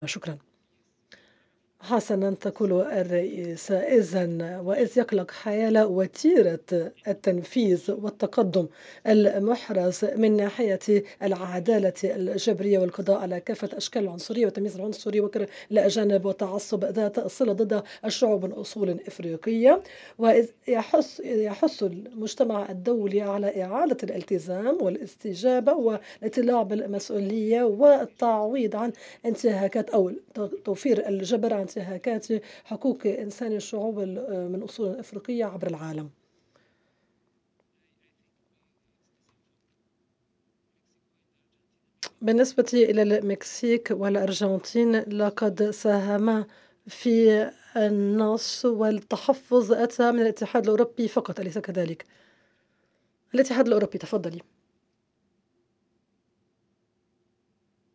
شكرا. حسنا تقول الرئيس إذن وإذ يقلق حيال وتيرة التنفيذ والتقدم المحرز من ناحية العدالة الجبرية والقضاء على كافة أشكال العنصرية والتمييز العنصري وكره الأجانب وتعصب ذات الصلة ضد الشعوب من أصول إفريقية. وإذ يحث المجتمع الدولي على إعادة الالتزام والاستجابة والاطلاع بالمسؤولية والتعويض عن انتهاكات أو توفير الجبر عن انتهاكات حقوق إنسان الشعوب من أصول أفريقية عبر العالم. بالنسبة إلى المكسيك والأرجنتين لقد ساهما في النص والتحفظ أتى من الاتحاد الأوروبي فقط، أليس كذلك؟ الاتحاد الأوروبي، تفضلي.